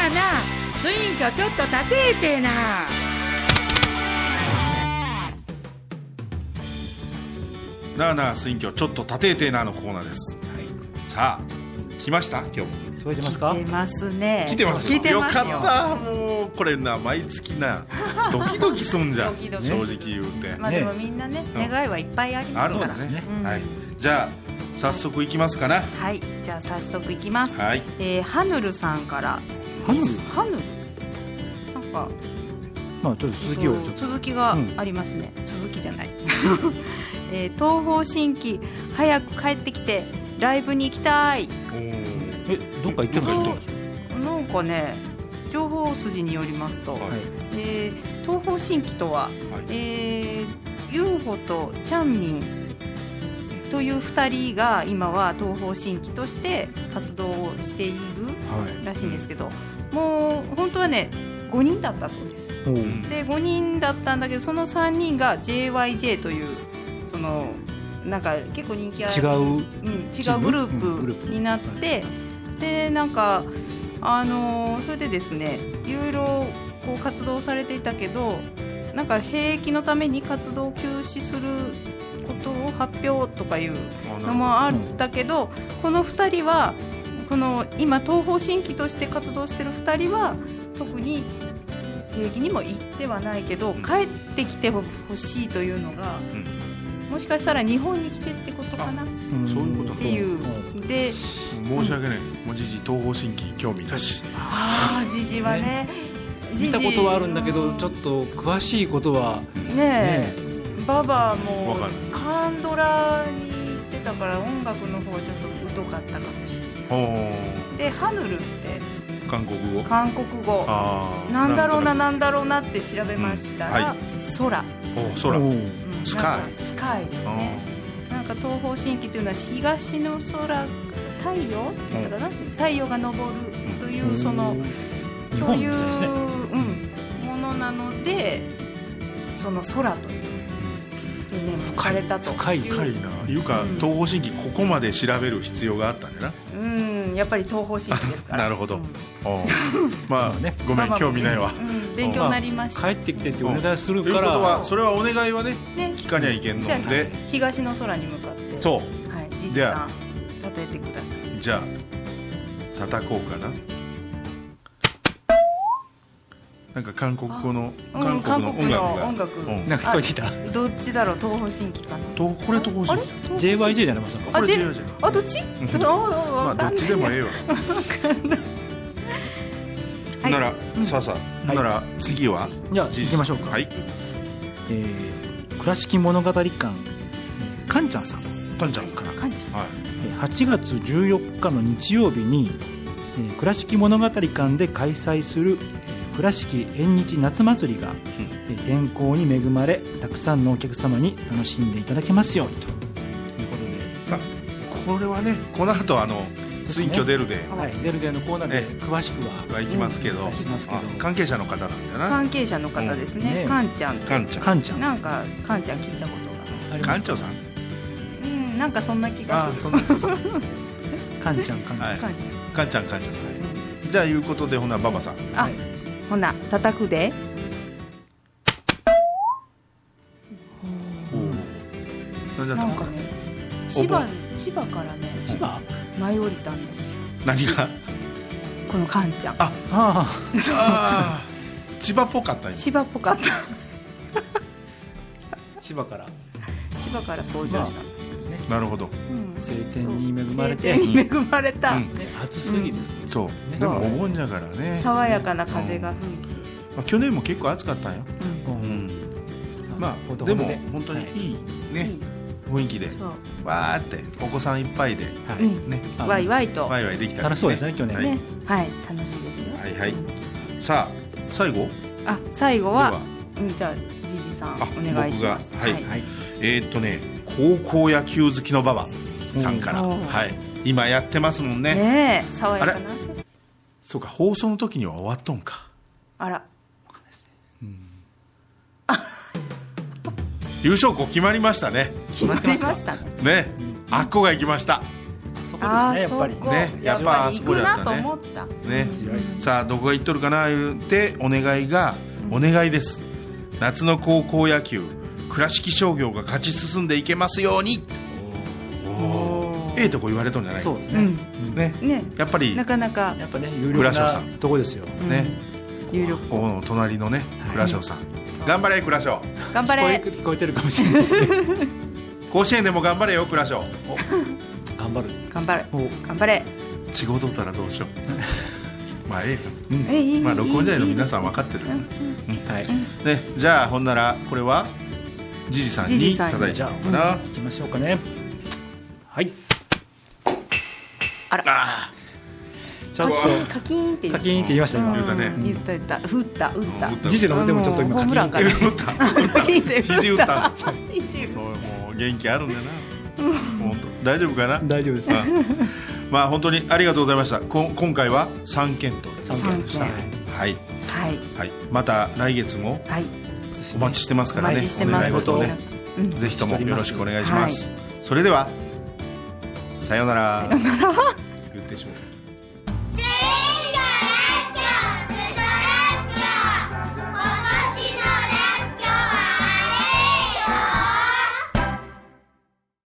あなスイン居ちょっと立てーてな。 なあなあスイン居ちょっと立てーてなのコーナーです、さあ来ました今日も。 聞こえてますか？ 来てますね。 来てます来てますよ。 よかった。もうこれな毎月なドキドキすんじゃんドキドキ正直言うて、 まあでもみんなね、願いはいっぱいありますから。 あるからね、 うんはい、じゃあ早速いきますかな。 はい、じゃあ早速いきます。 はい、 ハヌルさんから。ハヌルなんかまあちょっと続きをちょっと続きがありますね、続きじゃない東方神起早く帰ってきてライブに行きたい。 どっか行ってるんですか？ なんかね、情報筋によりますと、東方神起とは、UFO とチャンミンという2人が今は東方神起として活動をしているらしいんですけど、もう本当はね5人だったそうです。で5人だったんだけど、その3人が JYJ というそのなんか結構人気ある違うグループになって、でなんかそれでですね、いろいろこう活動されていたけど、なんか兵役のために活動を休止することを発表とかいうのもあったけど、この2人はこの今東方神起として活動している2人は特に兵役にも行ってはないけど、帰ってきてほしいというのが、もしかしたら日本に来てってことかな、 そういうことっていうで、 申し訳ない、もうじじ東方神起興味なし。 じじはね、 見たことはあるんだけど、ちょっと詳しいことはねえ、ババもカンドラに行ってたから音楽の方ちょっと疎かったかもしれない。でハヌルって韓国語なんだろうなって調べましたら、空スカイですね。なんか東方神起というのは東の空、太陽って言ったかな、太陽が昇るというそういうものなので、その空という書かれたと。 深いな。いうか東方神起ここまで調べる必要があったんだな。 やっぱり東方神起ですから。 なるほど。まあね、ごめん興味ないわ。 勉強になりました。 帰ってきてってお願いするから。 ということはそれはお願いはね聞かにゃいけんので、 東の空に向かって。 そう。 はい、じじさん叩いてください。 じゃあ叩こうかな。なんか韓国語の韓国の音楽なんか聞こえてきた。 どっちだろう、東方神起かな。 これ東方神起。 JYJ じゃないますか。 これ JYJ。 どっち？ まあどっちでもええわ。ならさあさあ、なら次はじゃあ行きましょうか。 はい。 倉敷物語館かんちゃんさん。 かんちゃんから。 かんちゃん。 はい。8月14日の日曜日に倉敷物語館で開催する倉敷縁日夏祭りが、天候に恵まれたくさんのお客様に楽しんでいただけますようにということで、 これはねこの後スイン居出るで、 出るでのコーナーで詳しくは行きますけど、関係者の方なんだな。 関係者の方ですね。かんちゃんなんかかんちゃん聞いたことが。 かんちゃんさん。 なんかそんな気がする。 かんちゃんさん。じゃあいうことでほなババさん。 ほな叩くで。なんかね、千葉からね、舞い降りたんですよ。 何が？ このかんちゃん。 千葉っぽかった。 千葉っぽかった。 千葉から登場した。 なるほど。 晴天に恵まれて。 恵まれた。 暑すぎず。 そう。でもお盆じゃからね。 爽やかな風が吹いて。 去年も結構暑かったんよ。まあでも本当にいいね雰囲気で、わーってお子さんいっぱいでね、 ワイワイとできたら楽しそうですね去年ね。 はい、楽しいですよ。 はいはい。さあ最後はじゃあじじさんお願いします。 はい。高校野球好きのババさんから、今やってますもんね。 ねえ、爽やかな。 そうか、放送の時には終わっとんか。 あら。 優勝校決まりましたね。 決まりましたね。 ね、あっこが行きました。 そこですね、やっぱりね、やっぱあそこだったね。ね、さあどこが言っとるかな言ってお願いです。夏の高校野球、倉敷商業が勝ち進んでいけますように。とこ言われとんじゃない。 そうですね。 ね、やっぱりなかなかやっぱね有力なとこですよ。 ね、 有力。 この隣のね倉商さん、頑張れ倉商。 頑張れ。 聞こえてるかもしれないですね。 甲子園でも頑張れよ倉商。 頑張る。 頑張れ。頑張れ。 仕事ったらどうしよう。まあまあ録音時代の皆さん分かってる。はい。ね、じゃあほんならこれはじじさんにいただいちゃおうかな。 行きましょうかね。はい。 あら。 ちょっとカキーンって言いました今。 言ったね。 言った打った。 じじの腕もちょっと今カキーン打った。肘打った。そうもう元気あるんだな。本当大丈夫かな。 大丈夫です。 まあ本当にありがとうございました。今回は3件と 3件でした。 はい。また来月もお待ちしてますからね。お願い事をね、ぜひともよろしくお願いします。それではさようなら。言ってしまう。